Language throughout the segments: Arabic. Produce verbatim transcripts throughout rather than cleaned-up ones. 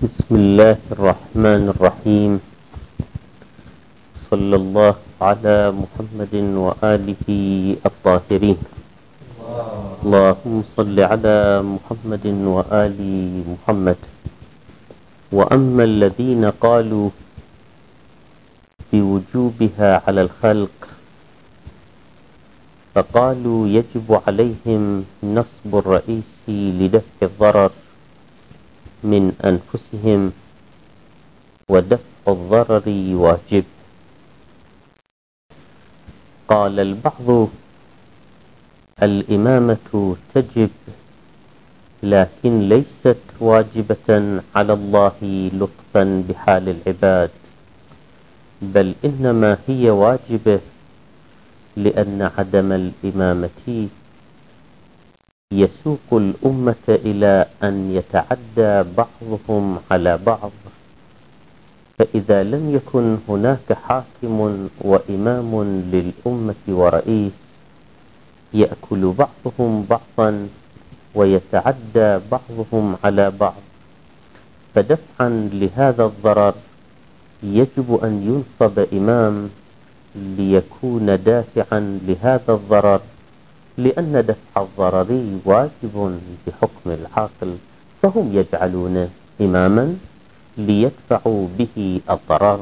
بسم الله الرحمن الرحيم. صلى الله على محمد وآله الطاهرين. اللهم صل على محمد وآل محمد. وأما الذين قالوا بوجوبها على الخلق فقالوا يجب عليهم نصب الرئيس لدفع الضرر من أنفسهم، ودفع الضرر واجب. قال البعض الإمامة تجب لكن ليست واجبة على الله لطفا بحال العباد، بل إنما هي واجبة لأن عدم الإمامة يسوق الأمة إلى أن يتعدى بعضهم على بعض، فإذا لم يكن هناك حاكم وإمام للأمة ورئيس يأكل بعضهم بعضا ويتعدى بعضهم على بعض، فدفعا لهذا الضرر يجب أن ينصب إمام ليكون دافعا لهذا الضرر، لأن دفع الضرر واجب بحكم العاقل، فهم يجعلون إماما ليدفعوا به الضرر.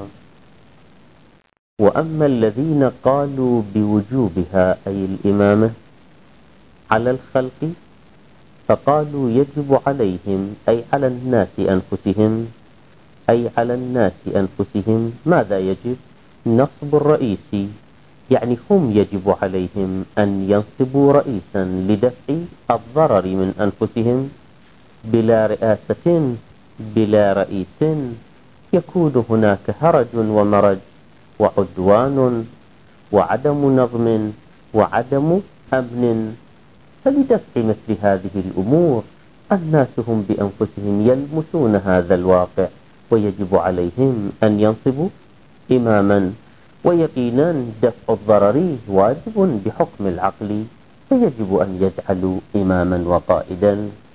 وأما الذين قالوا بوجوبها أي الإمامة على الخلق فقالوا يجب عليهم أي على الناس أنفسهم أي على الناس أنفسهم ماذا يجب؟ نصب الرئيس، يعني هم يجب عليهم أن ينصبوا رئيسا لدفع الضرر من أنفسهم. بلا رئاسة بلا رئيس يكون هناك هرج ومرج وعدوان وعدم نظم وعدم أمن، فلدفع مثل هذه الأمور الناس هم بأنفسهم يلمسون هذا الواقع، ويجب عليهم أن ينصبوا إماما، ويقينا دفع الضرر واجب بحكم العقل، فيجب أن يجعلوا إماما وقائدا.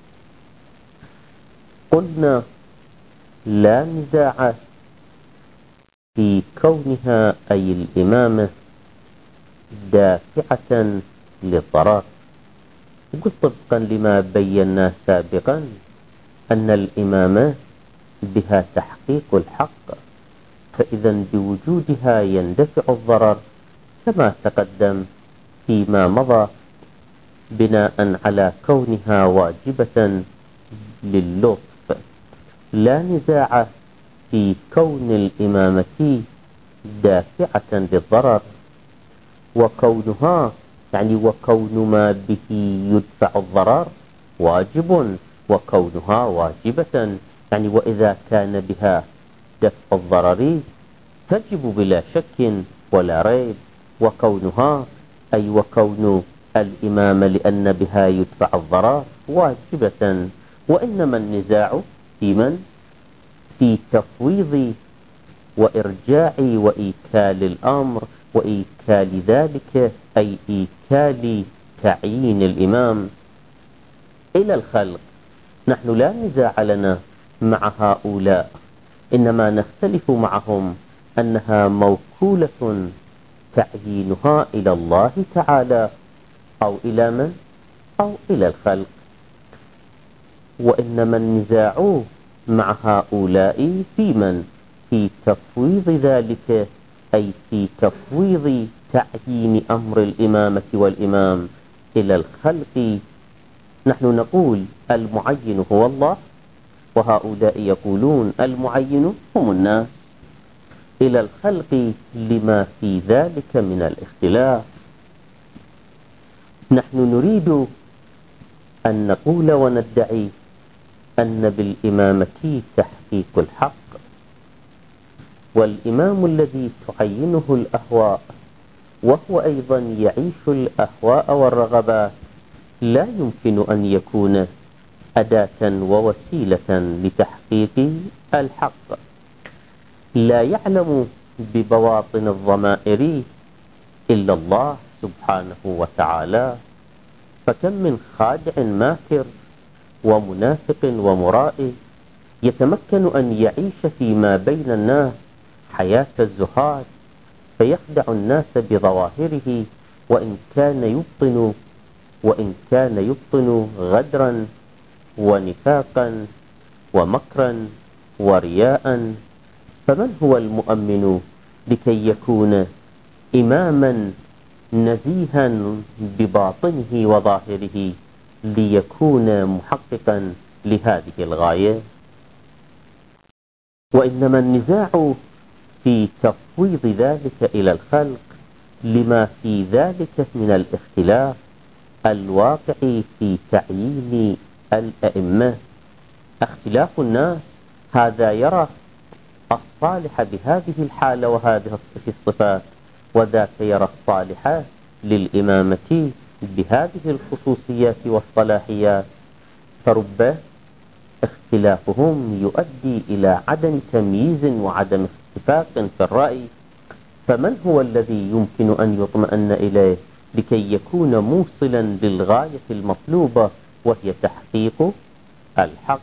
قلنا لا نزاع في كونها أي الإمامة دافعة للضرر، قلت طبقا لما بينا سابقا أن الإمامة بها تحقيق الحق، فإذا بوجودها يندفع الضرر كما تقدم فيما مضى، بناء على كونها واجبة للطف. لا نزاع في كون الإمامة دافعة للضرر، وكونها يعني وكون ما به يدفع الضرر واجب، وكونها واجبة يعني وإذا كان بها دفع الضرر تجب بلا شك ولا ريب، وكونها أي وكون الإمامة لأن بها يدفع الضرر واجبة. وإنما النزاع في من؟ في تفويض وإرجاع وإيكال الأمر وإيكال ذلك أي إيكال تعيين الإمام إلى الخلق. نحن لا نزاع لنا مع هؤلاء، إنما نختلف معهم أنها موكولة تعيينها إلى الله تعالى أو إلى من؟ أو إلى الخلق. وإنما النزاع مع هؤلاء في من؟ في تفويض ذلك أي في تفويض تعيين أمر الإمامة والإمام إلى الخلق. نحن نقول المعين هو الله، وهؤلاء يقولون المعين هم الناس، إلى الخلق لما في ذلك من الاختلاف. نحن نريد أن نقول وندعي أن بالإمامة تحقيق الحق، والإمام الذي تعينه الأهواء وهو أيضا يعيش الأهواء والرغبات لا يمكن أن يكون أداة ووسيلة لتحقيق الحق. لا يعلم ببواطن الضمائر إلا الله سبحانه وتعالى، فكم من خادع ماكر ومنافق ومرائي يتمكن أن يعيش فيما بين الناس حياة الزهاد، فيخدع الناس بظواهره، وإن كان يبطن وإن كان يبطن غدرا ونفاقا ومكرا ورياء. فمن هو المؤمن لكي يكون إماما نزيها بباطنه وظاهره ليكون محققا لهذه الغاية؟ وإنما النزاع في تفويض ذلك إلى الخلق لما في ذلك من الاختلاف الواقع في تعيين الأئمة. اختلاف الناس، هذا يرى الصالح بهذه الحالة وهذه الصفات، وذاك يرى الصالح للإمامة بهذه الخصوصيات والصلاحيات، فرب اختلافهم يؤدي إلى عدم تمييز وعدم اتفاق في الرأي. فمن هو الذي يمكن أن يطمئن إليه لكي يكون موصلا للغاية المطلوبة، وهي تحقيق الحق؟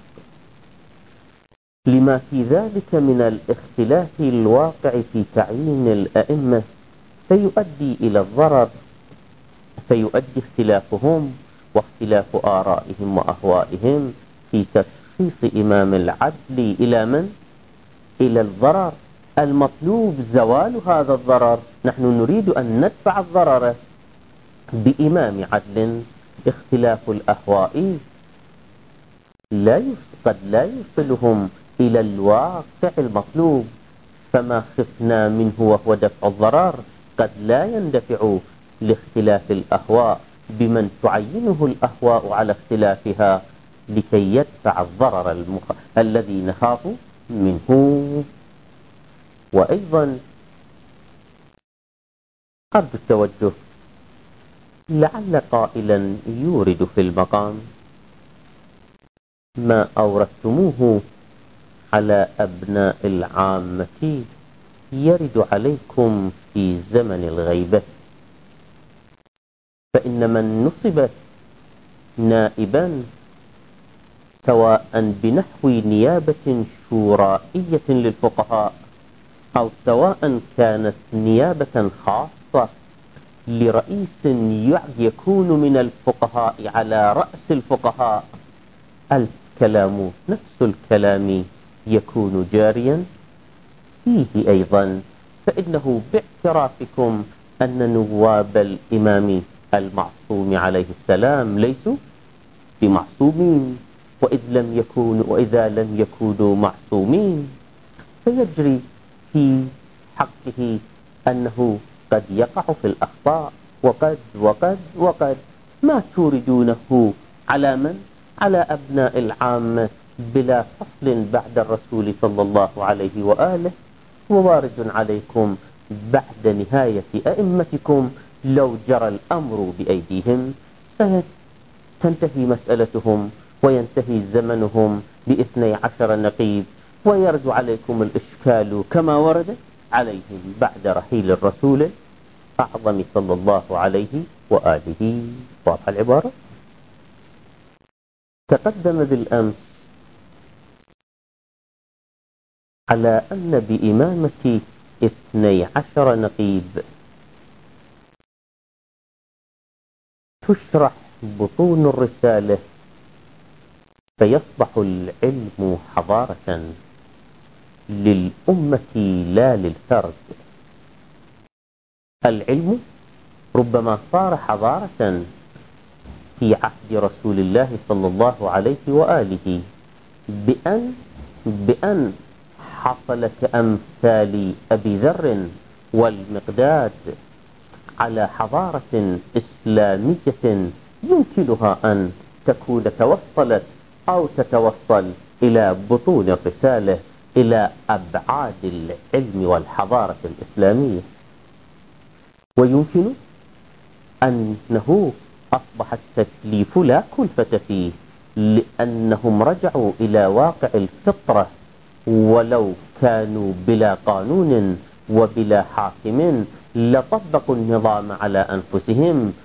لما في ذلك من الاختلاف الواقع في تعيين الأئمة فيؤدي إلى الضرر، فيؤدي اختلافهم واختلاف آرائهم وأهوائهم في تشخيص إمام العدل إلى من؟ إلى الضرر. المطلوب زوال هذا الضرر. نحن نريد أن ندفع الضرر بإمام عدل. اختلاف الأهواء لا قد لا يوصلهم إلى الواقع المطلوب، فما خفنا منه وهو دفع الضرر قد لا يندفع لاختلاف الأهواء بمن تعينه الأهواء على اختلافها لكي يدفع الضرر المخ... الذي نخاف منه. وأيضا أرجو التوجه، لعل قائلا يورد في المقام ما أوردتموه على أبناء العامة يرد عليكم في زمن الغيبة، فإن من نصبت نائبا سواء بنحو نيابة شورائية للفقهاء أو سواء كانت نيابة خاصة لرئيس يكون من الفقهاء على رأس الفقهاء، الكلام نفس الكلام يكون جاريا فيه أيضا. فإنه باعترافكم أن نواب الإمام المعصوم عليه السلام ليسوا بمعصومين، وإذ لم يكونوا وإذا لم يكونوا معصومين فيجري في حقه أنه قد يقع في الأخطاء، وقد وقد وقد ما توردونه على من؟ على أبناء العامة بلا فصل بعد الرسول صلى الله عليه وآله، ووارد عليكم بعد نهاية أئمتكم لو جرى الأمر بأيديهم فتنتهي مسألتهم وينتهي زمنهم باثني عشر نقيب، ويرد عليكم الإشكال كما ورد عليهم بعد رحيل الرسول أعظم صلى الله عليه وآله. واضح العبارة؟ تقدم بالأمس على أن بإمامة اثني عشر نقيب تشرح بطون الرسالة فيصبح العلم حضارة للأمة لا للفرد. العلم ربما صار حضارة في عهد رسول الله صلى الله عليه وآله بأن بأن حصل كأمثال أبي ذر والمقداد على حضارة إسلامية يمكنها أن تكون توصلت أو تتوصل إلى بطون الرسالة، إلى أبعاد العلم والحضارة الإسلامية. ويمكن أنه أصبح التكليف لا كلفة فيه، لأنهم رجعوا إلى واقع الفطرة، ولو كانوا بلا قانون وبلا حاكم لطبقوا النظام على أنفسهم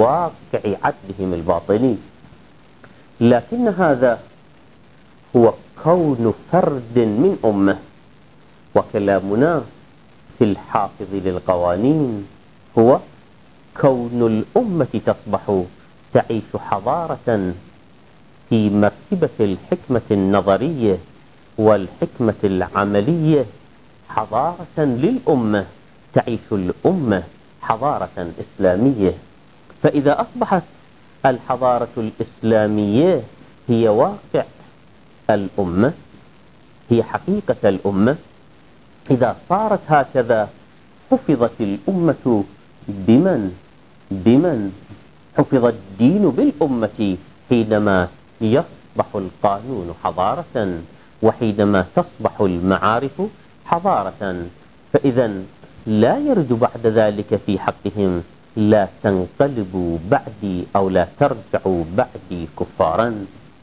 بواقع عدلهم الباطني. لكن هذا هو كون فرد من أمة. وكلامنا في الحافظ للقوانين هو كون الأمة تصبح تعيش حضارة في مرتبة الحكمة النظرية والحكمة العملية، حضارة للأمة، تعيش الأمة حضارة إسلامية. فإذا أصبحت الحضارة الإسلامية هي واقع الأمة، هي حقيقة الأمة، إذا صارت هكذا حفظت الأمة بمن؟ بمن؟ حفظ الدين بالأمة حينما يصبح القانون حضارة، وحينما تصبح المعارف حضارة. فإذا لا يرد بعد ذلك في حقهم لا تنقلبوا بعدي أو لا ترجعوا بعدي كفارا.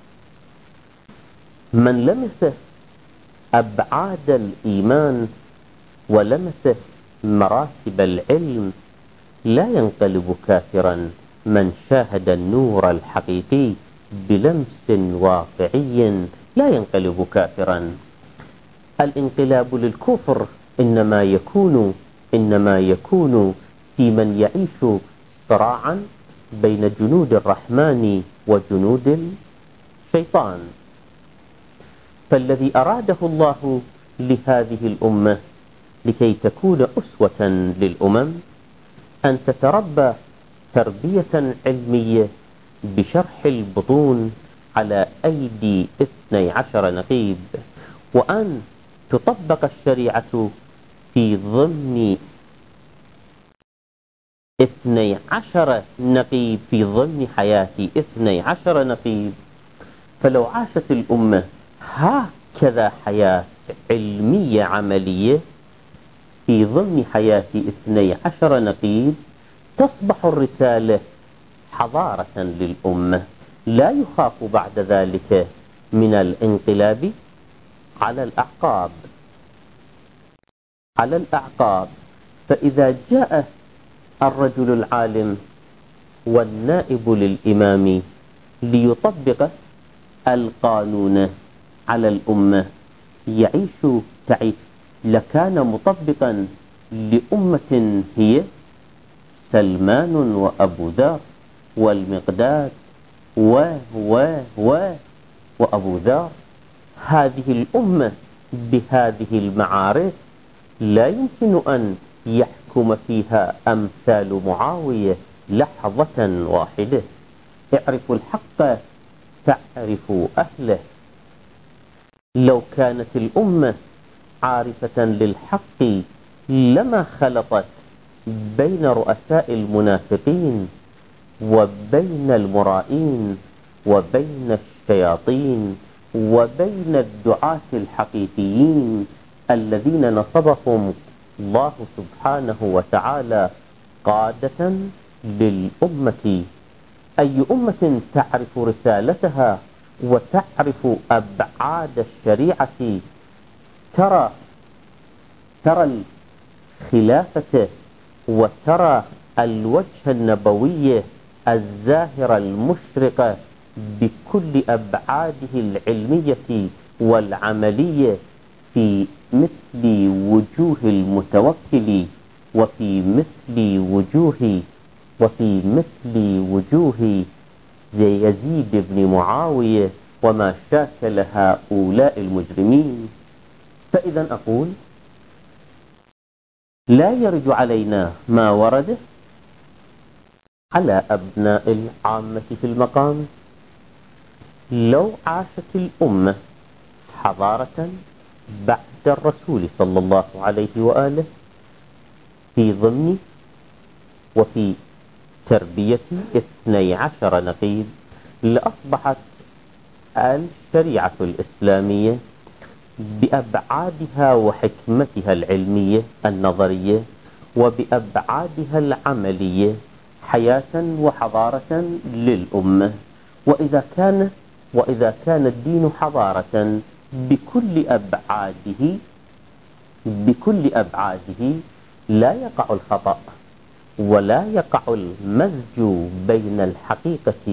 من لمس أبعاد الإيمان ولمس مراتب العلم لا ينقلب كافرا. من شاهد النور الحقيقي بلمس واقعي لا ينقلب كافرا. الانقلاب للكفر إنما يكون إنما يكون في من يعيش صراعا بين جنود الرحمن وجنود الشيطان. فالذي أراده الله لهذه الأمة لكي تكون أسوة للأمم أن تتربى تربية علمية بشرح البطون على أيدي اثني عشر نقيب، وأن تطبق الشريعة في ضمن اثني عشر نقيب، في ضمن حياة اثني عشر نقيب. فلو عاشت الأمة هكذا حياة علمية عملية في ضمن حياة اثني عشر نقيب تصبح الرسالة حضارة للأمة. لا يخاف بعد ذلك من الانقلاب على الأعقاب على الأعقاب. فإذا جاء الرجل العالم والنائب للإمام ليطبق القانون على الأمة يعيش تعيش لكان مطبقا لأمة هي سلمان وأبو ذر والمقداد و و و وأبو ذر. هذه الأمة بهذه المعارف لا يمكن أن يحكم فيها أمثال معاوية لحظة واحدة. اعرفوا الحق تعرفوا أهله. لو كانت الأمة عارفة للحق لما خلطت بين رؤساء المنافقين وبين المرائين وبين الشياطين وبين الدعاة الحقيقيين الذين نصبهم الله سبحانه وتعالى قادة للأمة. أي أمة تعرف رسالتها وتعرف أبعاد الشريعة ترى ترى الخلافة وترى الوجه النبوي الزاهر المشرق بكل أبعاده العلمية والعملية في مثل وجوه المتوكل وفي مثل وجوه وفي مثل وجوه يزيد بن معاوية وما شاكل هؤلاء المجرمين. فإذا أقول لا يرد علينا ما ورد على أبناء العامة في المقام. لو عاشت الأمة حضارة بعد الرسول صلى الله عليه وآله في ضمن وفي تربية اثني عشر نقيب لأصبحت الشريعة الإسلامية بأبعادها وحكمتها العلمية النظرية وبأبعادها العملية حياة وحضارة للأمة. وإذا كان وإذا كان الدين حضارة بكل أبعاده بكل أبعاده لا يقع الخطأ ولا يقع المزج بين الحقيقة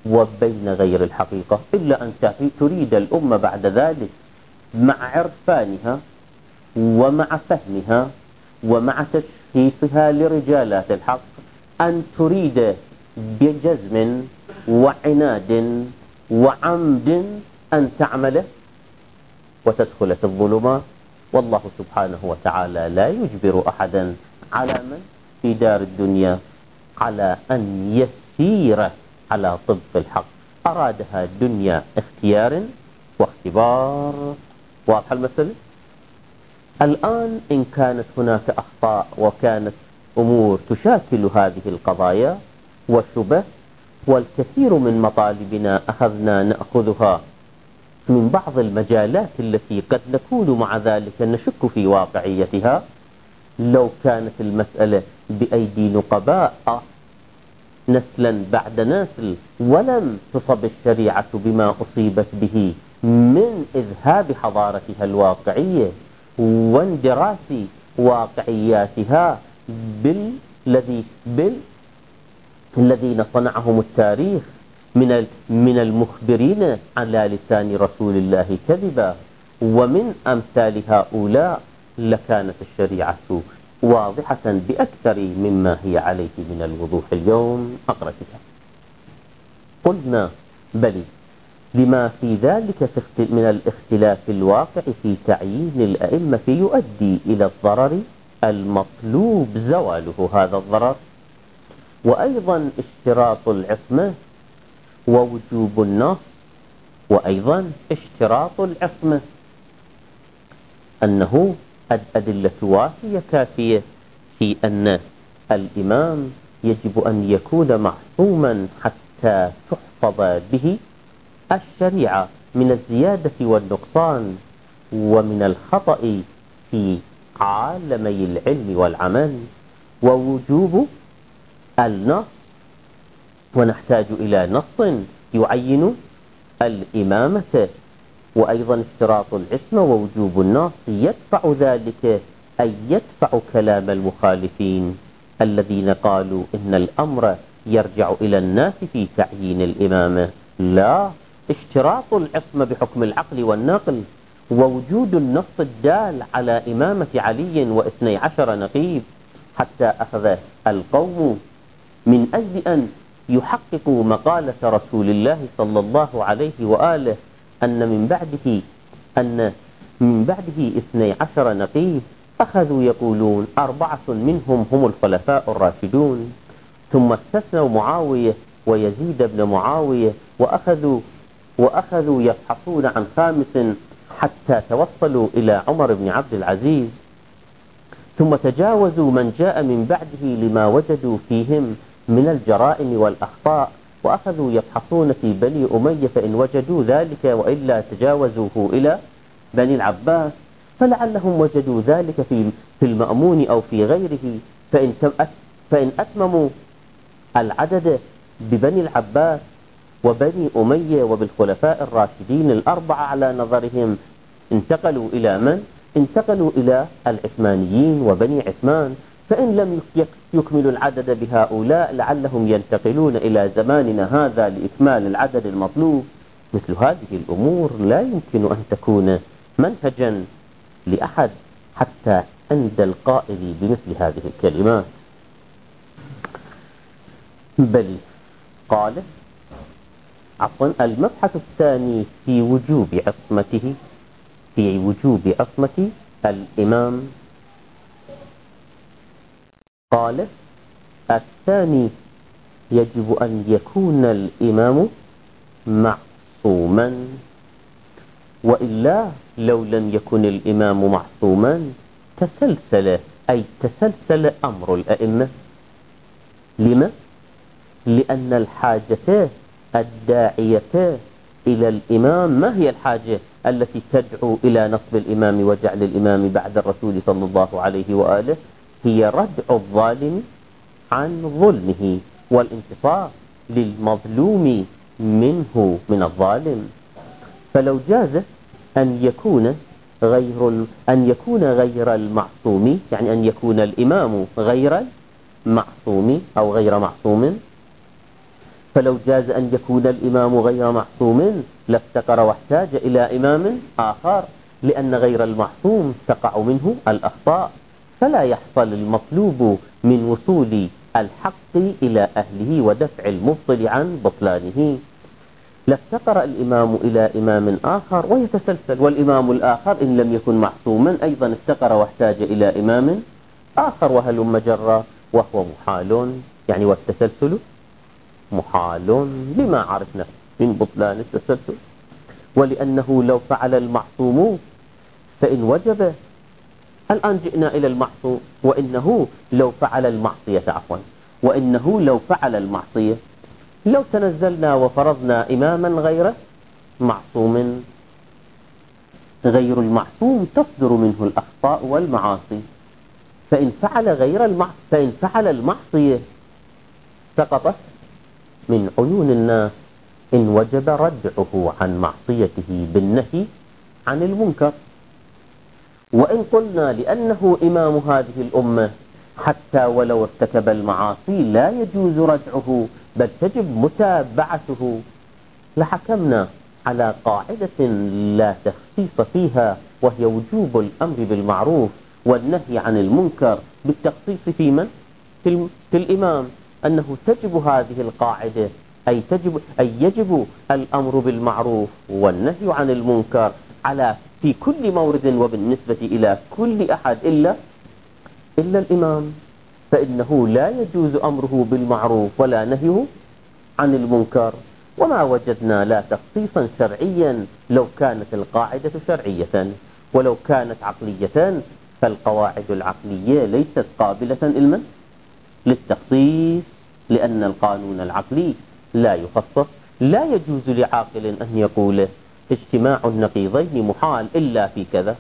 وبين غير الحقيقة، إلا أن تريد الأمة بعد ذلك مع عرفانها ومع فهمها ومع تشخيصها لرجالات الحق أن تريد بجزم وعناد وعمد أن تعمله وتدخل في الظلمات. والله سبحانه وتعالى لا يجبر أحدا على من في دار الدنيا على أن يسير على طبق الحق، أرادها الدنيا اختيار واختبار. واضح المسألة؟ الآن إن كانت هناك أخطاء وكانت أمور تشاكل هذه القضايا وشبه، والكثير من مطالبنا أخذنا نأخذها من بعض المجالات التي قد نكون مع ذلك نشك في واقعيتها، لو كانت المسألة بأيدي نقباء نسلا بعد نسل ولم تصب الشريعة بما أصيبت به من إذهاب حضارتها الواقعية واندراس واقعياتها بالذي بال الذين صنعهم التاريخ من من المخبرين على لسان رسول الله كذبا ومن أمثال هؤلاء، لكانت الشريعة واضحة بأكثر مما هي عليه من الوضوح اليوم. أقرأ كتاب. قلنا بل لما في ذلك من الاختلاف الواقع في تعيين الأئمة يؤدي إلى الضرر المطلوب زواله هذا الضرر، وأيضا اشتراط العصمة ووجوب النص، وأيضا اشتراط العصمة أنه الأدلة وافية كافية في أن الإمام يجب أن يكون معصوما حتى تحفظ به الشريعة من الزيادة والنقصان ومن الخطأ في عالمي العلم والعمل، ووجوب النص، ونحتاج إلى نص يعين الإمامة، وأيضا اشتراط العصمة ووجوب النص يدفع ذلك أي يدفع كلام المخالفين الذين قالوا إن الأمر يرجع إلى الناس في تعيين الإمامة. لا، اشتراط العصمة بحكم العقل والنقل ووجود النص الدال على إمامة علي واثني عشر نقيب، حتى أخذ القوم من أجل أن يحققوا مقالة رسول الله صلى الله عليه وآله أن من بعده أن من بعده اثني عشر نقيب، أخذوا يقولون أربعة منهم هم الخلفاء الراشدون، ثم استثنوا معاوية ويزيد بن معاوية، وأخذوا وأخذوا يبحثون عن خامس حتى توصلوا إلى عمر بن عبد العزيز، ثم تجاوزوا من جاء من بعده لما وجدوا فيهم من الجرائم والأخطاء، وأخذوا يبحثون في بني أمية فإن وجدوا ذلك، وإلا تجاوزوه إلى بني العباس، فلعلهم وجدوا ذلك في في المأمون أو في غيره، فإن فإن أتمموا العدد ببني العباس وبني أمية وبالخلفاء الراشدين الأربعة على نظرهم، انتقلوا إلى من؟ انتقلوا إلى العثمانيين وبني عثمان، فإن لم يكملوا العدد بهؤلاء لعلهم ينتقلون إلى زماننا هذا لإكمال العدد المطلوب. مثل هذه الأمور لا يمكن أن تكون منهجا لأحد حتى عند القائل بمثل هذه الكلمات. بل قال عفوا المبحث الثاني في وجوب عصمته في وجوب عصمة الإمام، قال الثاني يجب أن يكون الإمام معصوما، وإلا لو لم يكن الإمام معصوما تسلسل أي تسلسل أمر الأئمة. لما؟ لأن الحاجة الداعية إلى الإمام ما هي الحاجة التي تدعو إلى نصب الإمام وجعل الإمام بعد الرسول صلى الله عليه وآله؟ هي ردع الظالم عن ظلمه والانتصار للمظلوم منه من الظالم. فلو جاز أن يكون غير أن يكون غير المعصوم، يعني أن يكون الإمام غير المعصوم أو غير معصوم، فلو جاز أن يكون الإمام غير معصوم لافتقر واحتاج إلى إمام آخر، لأن غير المعصوم تقع منه الأخطاء، فلا يحصل المطلوب من وصول الحق إلى أهله ودفع المبطل عن بطلانه. لافتقر الإمام إلى إمام آخر ويتسلسل، والإمام الآخر إن لم يكن معصوما أيضا افتقر واحتاج إلى إمام آخر، وهلم جرا، وهو محال، يعني والتسلسل محال لما عرفنا من بطلان التسلسل. ولأنه لو فعل المعصوم فإن وجب، الآن جئنا إلى المعصوم، وإنه لو فعل المعصية عفوا وإنه لو فعل المعصية، لو تنزلنا وفرضنا إماما غير معصوم، غير المعصوم تصدر منه الأخطاء والمعاصي، فإن فعل غير المعصية فإن فعل المعصية سقطت من عيون الناس، إن وجب ردعه عن معصيته بالنهي عن المنكر. وإن قلنا لأنه إمام هذه الأمة حتى ولو ارتكب المعاصي لا يجوز ردعه بل تجب متابعته، لحكمنا على قاعدة لا تخصيص فيها، وهي وجوب الأمر بالمعروف والنهي عن المنكر بالتخصيص في من؟ في الإمام، أنه تجب هذه القاعدة، أي تجب أي يجب الأمر بالمعروف والنهي عن المنكر على في كل مورد وبالنسبة إلى كل أحد إلا إلا الإمام، فإنه لا يجوز أمره بالمعروف ولا نهيه عن المنكر. وما وجدنا لا تخصيصا شرعيا لو كانت القاعدة شرعية، ولو كانت عقلية فالقواعد العقلية ليست قابلة إلما للتخصيص، لأن القانون العقلي لا يخصص. لا يجوز لعاقل أن يقول اجتماع النقيضين محال إلا في كذا.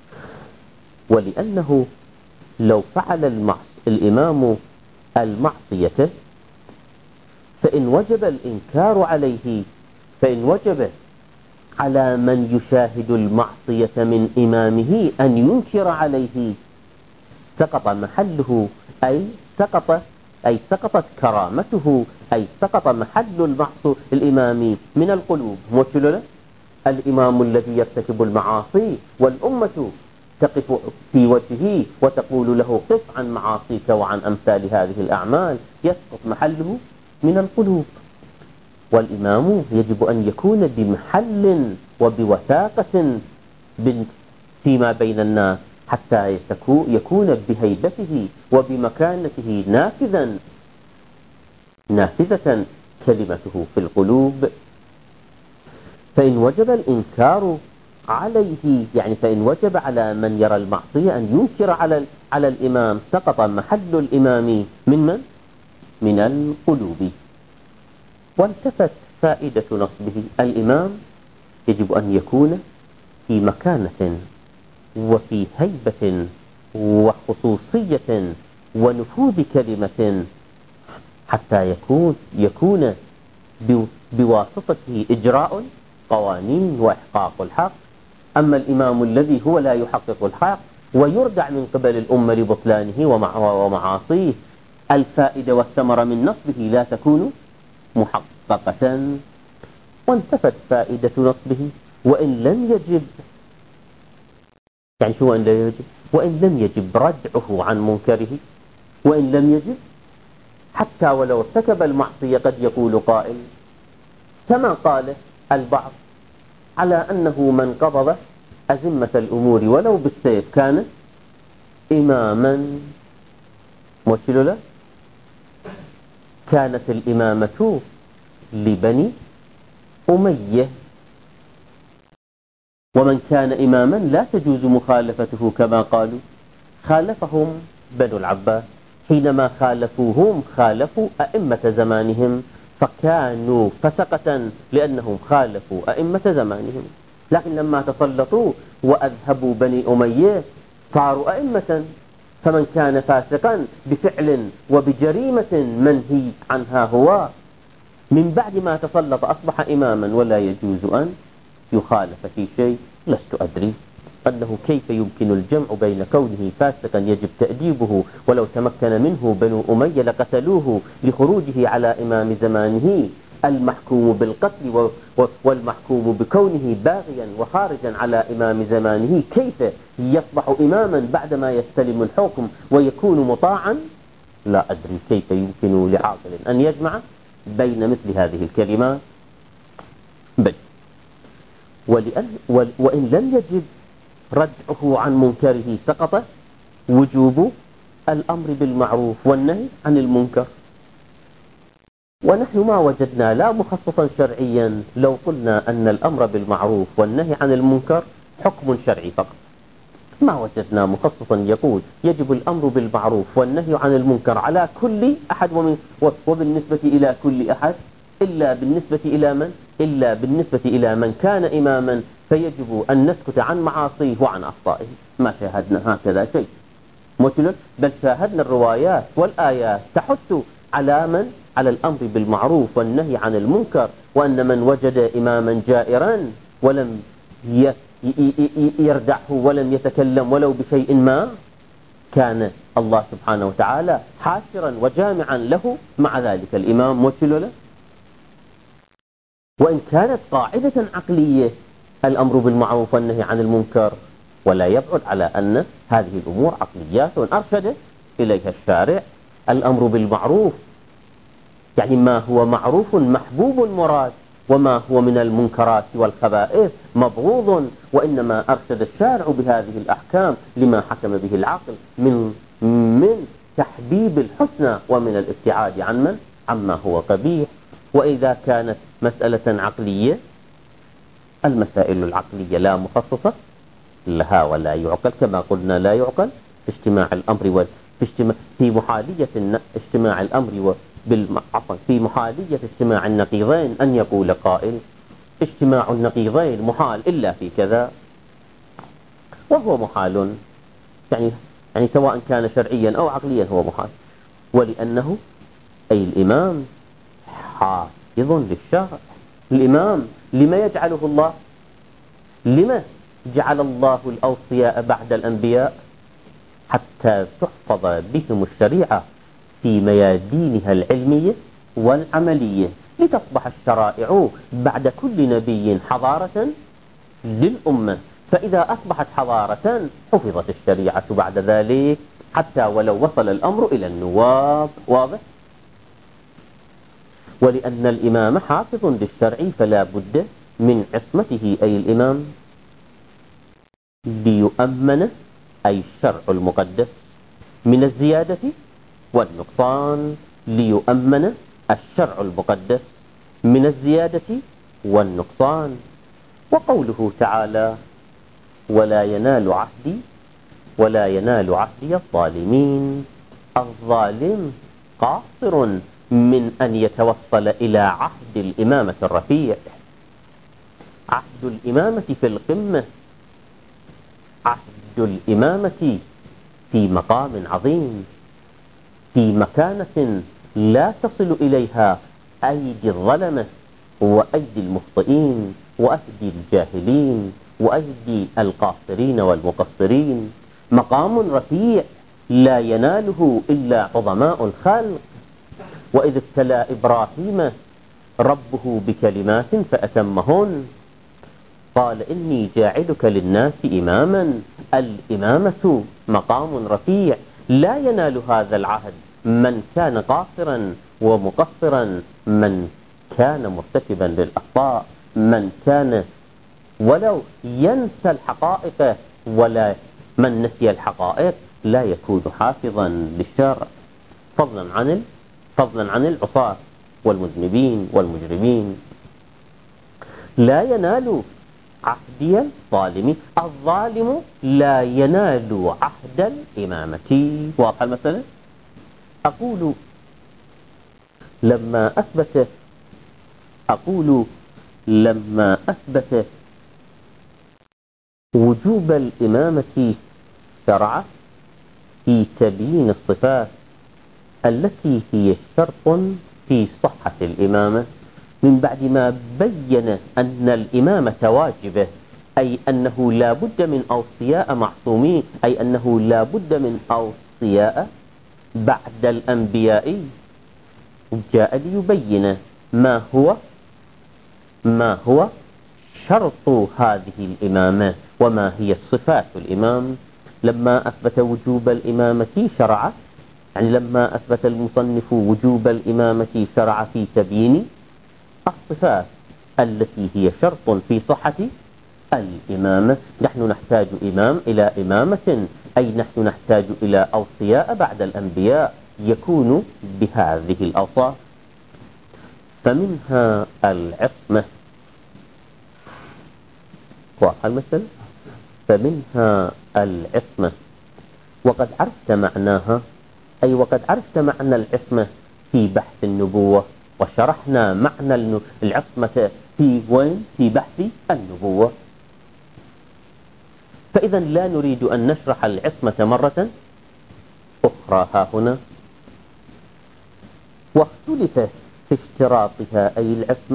ولأنه لو فعل المعص الإمام المعصية فإن وجب الإنكار عليه، فإن وجب على من يشاهد المعصية من إمامه أن ينكر عليه، سقط محله، أي سقط أي سقطت كرامته، أي سقط محل المعصو الإمامي من القلوب. مثل الإمام الذي يرتكب المعاصي والأمة تقف في وجهه وتقول له قف عن معاصيك وعن أمثال هذه الأعمال، يسقط محله من القلوب. والإمام يجب أن يكون بمحل وبوثاقة فيما بين الناس حتى يكون بهيبته وبمكانته نافذا نافذة كلمته في القلوب. فإن وجب الإنكار عليه، يعني فإن وجب على من يرى المعصية أن ينكر على على الإمام، سقط محل الإمام من من؟ من القلوب، وانتفت فائدة نصبه. الإمام يجب أن يكون في مكانة وفي هيبة وخصوصية ونفوذ كلمة حتى يكون يكون بواسطته إجراء قوانين وإحقاق الحق. أما الإمام الذي هو لا يحقق الحق ويردع من قبل الأمة لبطلانه ومعاصيه، الفائدة والثمرة من نصبه لا تكون محققة، وانتفت فائدة نصبه. وإن لم يجب، يعني شو وإن لم يجب؟ وإن لم يجب ردعه عن منكره، وإن لم يجب حتى ولو ارتكب المعصية، قد يقول قائل كما قال البعض على أنه من قبض أزمة الأمور ولو بالسيف كان إماما. موشل له كانت الإمامة لبني أمية، ومن كان إماما لا تجوز مخالفته كما قالوا. خالفهم بنو العباس، حينما خالفوهم خالفوا أئمة زمانهم، فكانوا فسقة لأنهم خالفوا أئمة زمانهم. لكن لما تسلطوا وأذهبوا بني أمية صاروا أئمة، فمن كان فاسقا بفعل وبجريمة منهي عنها هو، من بعد ما تسلط أصبح إماما ولا يجوز أن يخالف في شيء. لست أدري أنه كيف يمكن الجمع بين كونه فاسقا يجب تأديبه، ولو تمكن منه بنو أمية لقتلوه لخروجه على إمام زمانه، المحكوم بالقتل والمحكوم بكونه باغيا وخارجا على إمام زمانه كيف يصبح إماما بعدما يستلم الحكم ويكون مطاعا؟ لا أدري كيف يمكن لعاقل أن يجمع بين مثل هذه الكلمات. بل ولأن وإن لم يجب ردعه عن منكره سقط وجوب الأمر بالمعروف والنهي عن المنكر. ونحن ما وجدنا لا مخصصا شرعيا لو قلنا أن الأمر بالمعروف والنهي عن المنكر حكم شرعي فقط، ما وجدنا مخصصا يقول يجب الأمر بالمعروف والنهي عن المنكر على كل أحد ومن وبالنسبة إلى كل أحد إلا بالنسبة إلى من؟ إلا بالنسبة إلى من كان إماما فيجب أن نسكت عن معاصيه وعن أخطائه. ما شاهدنا هكذا شيء مثلا، بل شاهدنا الروايات والآيات تحث على من؟ على الأمر بالمعروف والنهي عن المنكر، وأن من وجد إماما جائرا ولم يردعه ولم يتكلم ولو بشيء ما كان الله سبحانه وتعالى حاشرا وجامعا له مع ذلك الإمام مثل. وإن كانت قاعدة عقلية الأمر بالمعروف والنهي عن المنكر، ولا يبعد على أن هذه الأمور عقليات أرشد إليها الشارع. الأمر بالمعروف يعني ما هو معروف محبوب مراد، وما هو من المنكرات والخبائث مبغوض، وإنما أرشد الشارع بهذه الأحكام لما حكم به العقل من من تحبيب الحسنى ومن الابتعاد عن من؟ عما هو قبيح. وإذا كانت مسألة عقلية، المسائل العقلية لا مخصصة لها ولا يعقل، كما قلنا لا يعقل في اجتماع الأمر و في, اجتماع في محالية اجتماع الأمر بالعفو في محالية اجتماع النقيضين أن يقول قائل اجتماع النقيضين محال إلا في كذا، وهو محال يعني يعني سواء كان شرعيا أو عقليا هو محال. ولأنه أي الإمام حافظ للشرع. الإمام لما يجعله الله؟ لما جعل الله الأوصياء بعد الأنبياء؟ حتى تحفظ بهم الشريعة في ميادينها العلمية والعملية، لتصبح الشرائع بعد كل نبي حضارة للأمة. فإذا أصبحت حضارة حفظت الشريعة بعد ذلك حتى ولو وصل الأمر إلى النواب. واضح؟ ولأن الإمام حافظ للشرع فلا بد من عصمته أي الإمام ليؤمن أي الشرع المقدس من الزيادة والنقصان، ليؤمن الشرع المقدس من الزيادة والنقصان. وقوله تعالى ولا ينال عهدي ولا ينال عهدي الظالمين، الظالم قاصر من أن يتوصل إلى عهد الإمامة الرفيع. عهد الإمامة في القمة، عهد الإمامة في مقام عظيم، في مكانة لا تصل إليها أيدي الظلمة وأيدي المخطئين وأيدي الجاهلين وأيدي القاصرين والمقصرين. مقام رفيع لا يناله إلا عظماء الخلق. وإذ ابتلى إبراهيم ربه بكلمات فأتمهن قال إني جاعلك للناس إماما. الإمامة مقام رفيع لا ينال هذا العهد من كان قاصرا ومقصرا، من كان مرتكبا للأخطاء، من كان ولو ينسى الحقائق، ولا من نسي الحقائق لا يكون حافظا للشرع، فضلا عن فضلا عن العصاة والمذنبين والمجرمين. لا ينال عهدي الظالم، الظالم لا ينال عهد الإمامة. واضح المسألة؟ أقول لما أثبت أقول لما أثبت وجوب الإمامة شرع في تبيين الصفات التي هي شرط في صحة الإمامة، من بعد ما بين أن الإمامة واجبة، أي أنه لا بد من أوصياء معصومين، أي أنه لا بد من أوصياء بعد الأنبياء، جاء ليبين ما هو ما هو شرط هذه الإمامة وما هي صفات الإمام. لما أثبت وجوب الإمامة شرع، يعني لما أثبت المصنف وجوب الإمامة شرع في تبيين الصفات التي هي شرط في صحة الإمامة. نحن نحتاج إمام إلى إمامة، أي نحن نحتاج إلى أوصياء بعد الأنبياء يكون بهذه الأوصاف. فمنها العصمة، واضح المثل؟ فمنها العصمة، وقد عرفت معناها، أي وقد عرفت معنى العصمة في بحث النبوة، وشرحنا معنى العصمة في وين؟ في بحث النبوة. فإذا لا نريد أن نشرح العصمة مرة أخرى ها هنا. واختلف في اشتراطها أي العصمة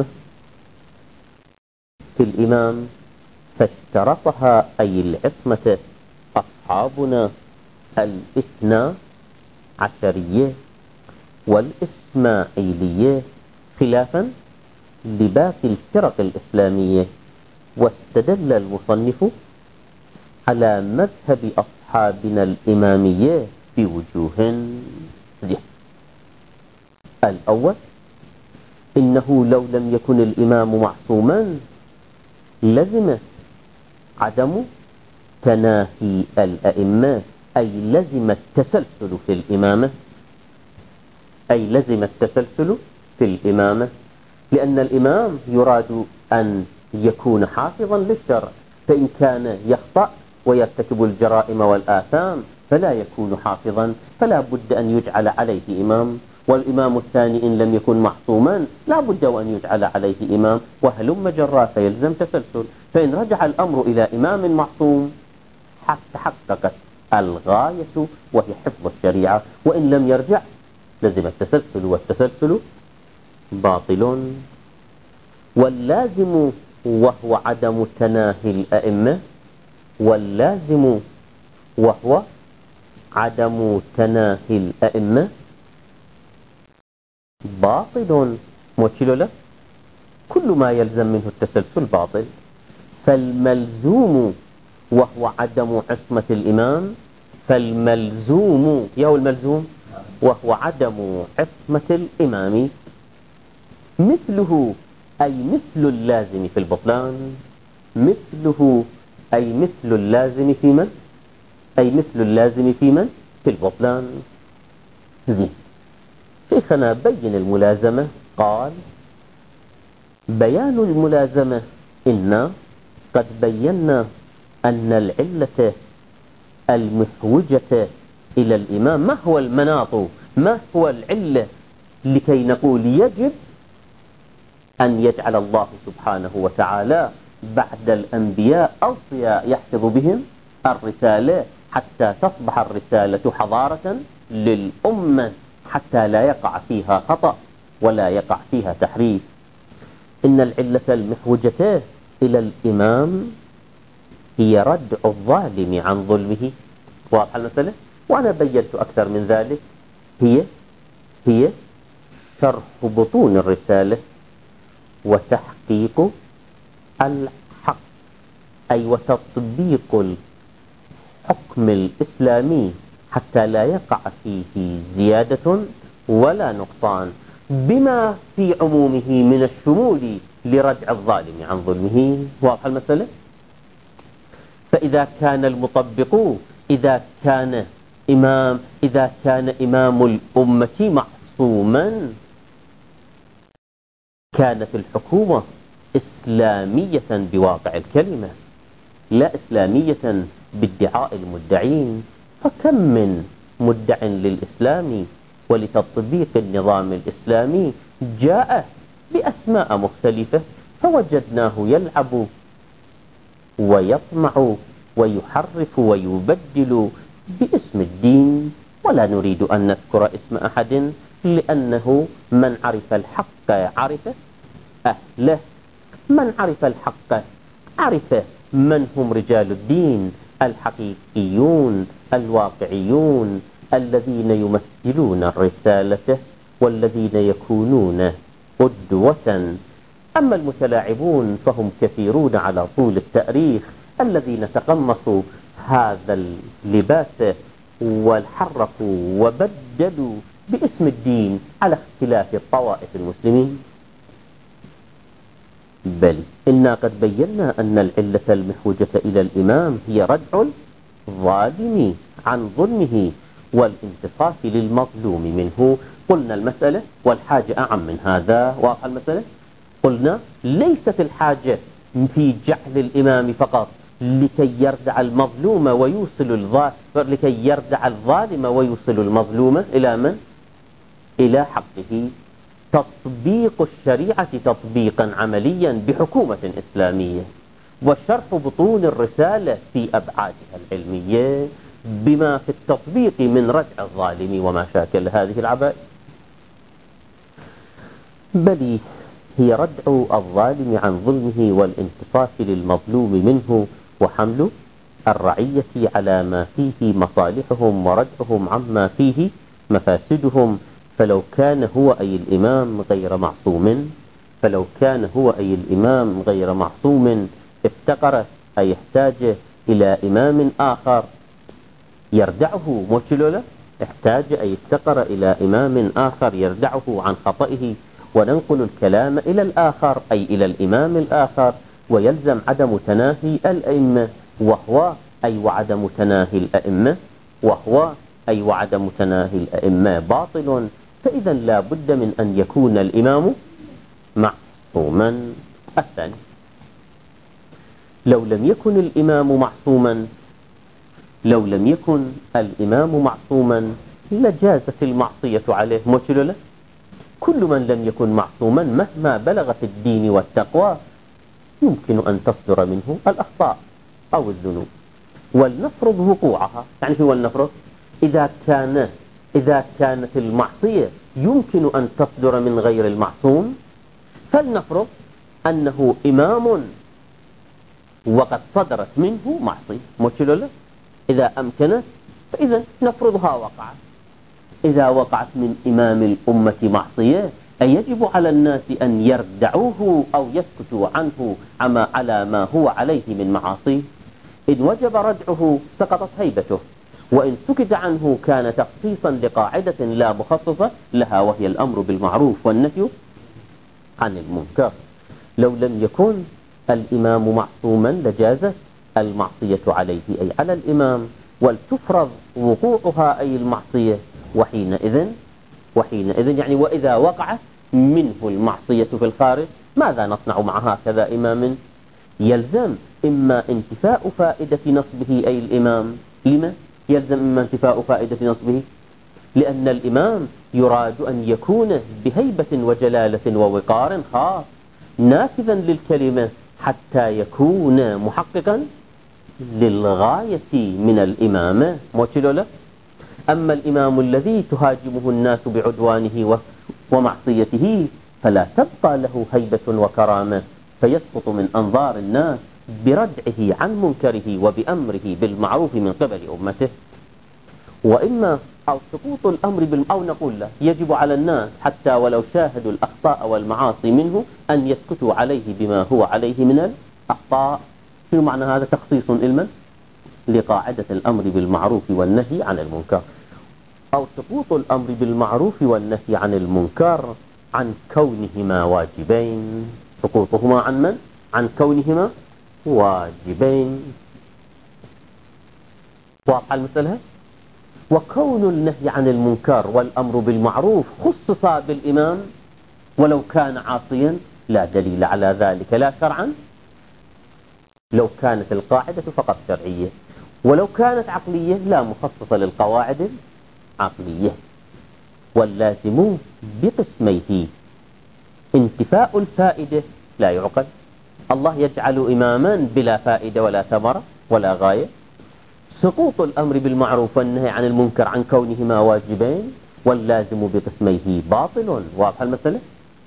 في الإمام، فاشترطها أي العصمة أصحابنا الاثنا عشرية والإسماعيلية خلافا لباقي الفرق الإسلامية. واستدل المصنف على مذهب أصحابنا الإمامية بوجوه زيادة. الأول، إنه لو لم يكن الإمام معصوما لزم عدم تناهي الأئمة، أي لزم التسلسل في الإمامة، أي لزم التسلسل في الإمامة، لأن الإمام يراد أن يكون حافظا للشرع، فإن كان يخطأ ويرتكب الجرائم والآثام فلا يكون حافظا، فلا بد أن يجعل عليه إمام. والإمام الثاني إن لم يكن معصوما لا بد وأن يجعل عليه إمام، وهلم جرا فيلزم تسلسل. فإن رجع الأمر إلى إمام معصوم حتى حققت الغاية وهي حفظ الشريعة، وإن لم يرجع لزم التسلسل، والتسلسل باطل. واللازم وهو عدم تناهي الأئمة، واللازم وهو عدم تناهي الأئمة باطل موكل له، كل ما يلزم منه التسلسل باطل. فالملزوم وهو عدم عصمة الإمام، فالملزوم يا هو الملزوم وهو عدم عصمة الإمام مثله، أي مثل اللازم في البطلان، مثله أي مثل اللازم في من؟ أي مثل اللازم في من؟ في البطلان. زين، شيخنا بين الملازمة، قال: بيان الملازمة إنا قد بينا أن العلة المحوجة إلى الإمام، ما هو المناط، ما هو العلة لكي نقول يجب أن يجعل الله سبحانه وتعالى بعد الأنبياء أوصياء يحفظ بهم الرسالة حتى تصبح الرسالة حضارة للأمة، حتى لا يقع فيها خطأ ولا يقع فيها تحريف. إن العلة المحوجة إلى الإمام هي ردع الظالم عن ظلمه. واضح المسألة؟ وأنا بيّنت أكثر من ذلك، هي هي شرح بطون الرسالة وتحقيق الحق، أي وتطبيق الحكم الإسلامي حتى لا يقع فيه زيادة ولا نقصان، بما في عمومه من الشمول لردع الظالم عن ظلمه. واضح المسألة؟ فإذا كان المطبق، إذا كان إمام إذا كان إمام الأمة معصوما، كانت الحكومة إسلامية بواقع الكلمة، لا إسلامية بادعاء المدعين. فكم من مدع للإسلام ولتطبيق النظام الإسلامي جاء بأسماء مختلفة، فوجدناه يلعب ويطمع ويحرف ويبدل باسم الدين. ولا نريد أن نذكر اسم أحد، لأنه من عرف الحق عرف أهله، من عرف الحق عرف من هم رجال الدين الحقيقيون الواقعيون الذين يمثلون الرسالة والذين يكونون قدوة. أما المتلاعبون فهم كثيرون على طول التاريخ الذين تقمصوا هذا اللباس والحرفوا وبدلوا باسم الدين على اختلاف الطوائف المسلمين. بل إنا قد بينا أن العلة المحوجة إلى الإمام هي ردع الظالم عن ظلمه والانتصاف للمظلوم منه. قلنا المسألة والحاجة أعم من هذا. واضح المسألة؟ قلنا ليست الحاجة في جعل الإمام فقط لكي يردع المظلوم ويوصل الظالم لكي يردع الظالم ويوصل المظلوم إلى من؟ إلى حقه. تطبيق الشريعة تطبيقا عمليا بحكومة إسلامية، وشرح بطون الرسالة في أبعادها العلمية بما في التطبيق من ردع الظالم وما شاكل هذه العبائد. بل هي ردع الظالم عن ظلمه والانتصاف للمظلوم منه وحمل الرعية على ما فيه مصالحهم وردعهم عما فيه مفاسدهم. فلو كان هو أي الإمام غير معصوم فلو كان هو أي الإمام غير معصوم افتقر أي يحتاج إلى إمام آخر يردعه. موشلولا احتاج أي افتقر إلى إمام آخر يردعه عن خطئه، وننقل الكلام إلى الآخر أي إلى الإمام الآخر، ويلزم عدم تناهي الأئمة وهو أي وعدم تناهي الأئمة وهو أي وعدم تناهي الأئمة باطل. فإذا لا بد من أن يكون الإمام معصوما. الثاني، لو لم يكن الإمام معصوما لو لم يكن الإمام معصوما لجازت المعصية عليه. موشلولا كل من لم يكن معصوما مهما بلغ في الدين والتقوى يمكن أن تصدر منه الأخطاء أو الذنوب، ولنفرض وقوعها. يعني هو النفرض إذا كان إذا كانت المعصية يمكن أن تصدر من غير المعصوم، فلنفرض أنه إمام وقد صدرت منه معصية. موشلولا إذا أمكنت فإذا نفرضها وقعت. إذا وقعت من إمام الأمة معصية أيجب على الناس أن يردعوه أو يسكتوا عنه عما على ما هو عليه من معاصي؟ إن وجب ردعه سقطت هيبته، وإن سكت عنه كان تخصيصا لقاعدة لا مخصصة لها وهي الأمر بالمعروف والنهي عن المنكر. لو لم يكن الإمام معصوما لجازت المعصية عليه أي على الإمام، ولتفرض وقوعها أي المعصية. وحينئذ وحينئذ يعني وإذا وقعت منه المعصية في الخارج ماذا نصنع مع هكذا إمام؟ يلزم إما انتفاء فائدة نصبه أي الإمام. لما يلزم إما انتفاء فائدة نصبه؟ لأن الإمام يراد أن يكون بهيبة وجلالة ووقار خاص نافذا للكلمة حتى يكون محققا للغاية من الإمامة. موشلولا أما الإمام الذي تهاجمه الناس بعدوانه ومعصيته فلا تبقى له هيبة وكرامة، فيسقط من أنظار الناس بردعه عن منكره وبأمره بالمعروف من قبل أمته. وإما أو سقوط الأمر بالمعروف، أو نقول له يجب على الناس حتى ولو شاهدوا الأخطاء والمعاصي منه أن يسكتوا عليه بما هو عليه من الأخطاء. شنو معنى هذا؟ تخصيص علما لقاعدة الأمر بالمعروف والنهي عن المنكر. أو سقوط الأمر بالمعروف والنهي عن المنكر عن كونهما واجبين. سقوطهما عن من؟ عن كونهما واجبين. واضحة المسألة؟ وكون النهي عن المنكر والأمر بالمعروف خصص بالإمام ولو كان عاصيا لا دليل على ذلك لا شرعا، لو كانت القاعدة فقط شرعية، ولو كانت عقلية لا مخصصة للقواعد العقلية. واللازم بقسميه انتفاء الفائدة لا يعقل. الله يجعل إماما بلا فائدة ولا ثمرة ولا غاية. سقوط الأمر بالمعروف والنهي عن المنكر عن كونهما واجبين، واللازم بقسميه باطل. واضح المسألة؟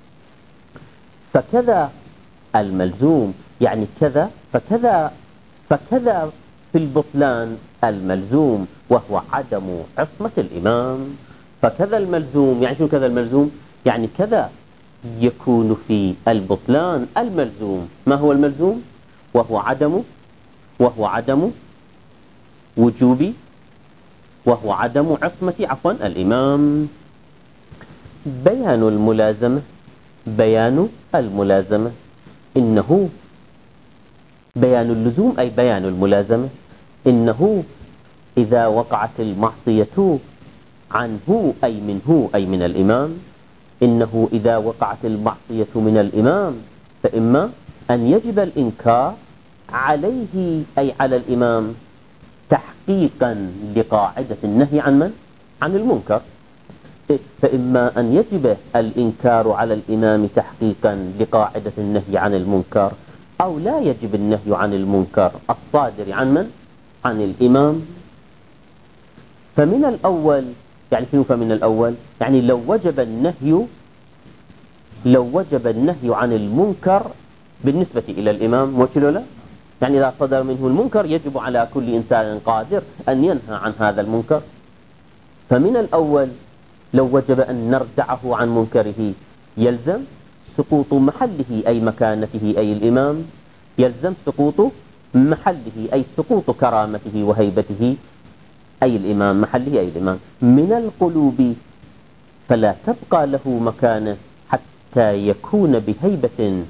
فكذا الملزوم يعني كذا فكذا فكذا في البطلان الملزوم وهو عدم عصمة الإمام. فكذا الملزوم يعني شو كذا الملزوم؟ يعني كذا يكون في البطلان الملزوم. ما هو الملزوم؟ وهو عدم وهو عدم وجوب وهو عدم عصمة عفوا الإمام. بيان الملازمة بيان الملازمة إنه بيان اللزوم أي بيان الملازمة إنه إذا وقعت المعصية عنه أي منه أي من الإمام إنه إذا وقعت المعصية من الإمام فإما أن يجب الإنكار عليه أي على الإمام تحقيقا لقاعدة النهي عن من؟ عن المنكر. فإما أن يجب الإنكار على الإمام تحقيقا لقاعدة النهي عن المنكر أو لا يجب النهي عن المنكر الصادر عن من؟ عن الإمام. فمن الأول يعني شنو فمن الأول؟ يعني لو وجب النهي لو وجب النهي عن المنكر بالنسبة إلى الإمام وشلو لا؟ يعني إذا صدر منه المنكر يجب على كل إنسان قادر أن ينهى عن هذا المنكر. فمن الأول لو وجب أن نردعه عن منكره يلزم سقوط محله أي مكانته أي الإمام، يلزم سقوط محله أي سقوط كرامته وهيبته أي الإمام، محله أي الإمام من القلوب، فلا تبقى له مكانه حتى يكون بهيبة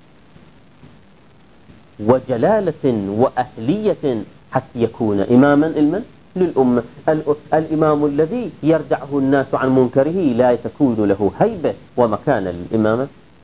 وجلالة وأهلية حتى يكون إماما المن للأمة. الإمام الذي يردعه الناس عن منكره لا تكون له هيبة ومكانة للإمامة،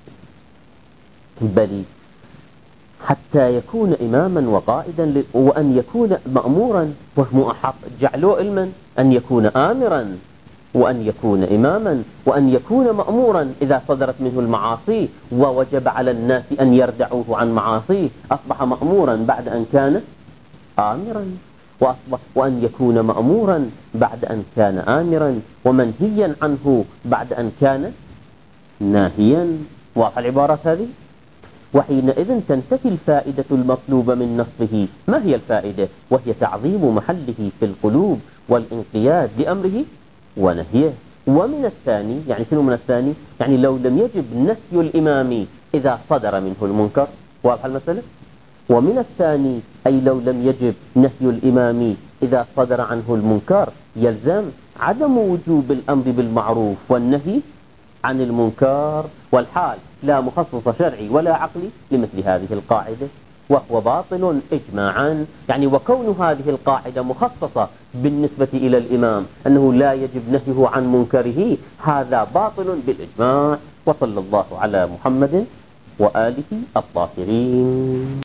بل حتى يكون إماما وقائدا وأن يكون مأمورا، وهو أحق جعلوا علما أن يكون آمرا وأن يكون إماما وأن يكون مأمورا. إذا صدرت منه المعاصي ووجب على الناس أن يردعوه عن معاصيه أصبح مأمورا بعد أن كان آمرا، وأصبح وأن يكون مأمورا بعد أن كان آمرا، ومنهيا عنه بعد أن كان ناهيا. واضح العبارات هذه؟ وحينئذ تنتفي الفائدة المطلوبة من نصبه. ما هي الفائدة؟ وهي تعظيم محله في القلوب والانقياد لأمره ونهيه. ومن الثاني يعني شنو من الثاني؟ يعني لو لم يجب نهي الإمام إذا صدر منه المنكر. واضح المسألة؟ ومن الثاني أي لو لم يجب نهي الإمام إذا صدر عنه المنكر يلزم عدم وجوب الأمر بالمعروف والنهي عن المنكر، والحال لا مخصص شرعي ولا عقلي لمثل هذه القاعدة، وهو باطل إجماعا. يعني وكون هذه القاعدة مخصصة بالنسبة إلى الإمام أنه لا يجب نهيه عن منكره هذا باطل بالإجماع. وصلى الله على محمد وآله الطاهرين.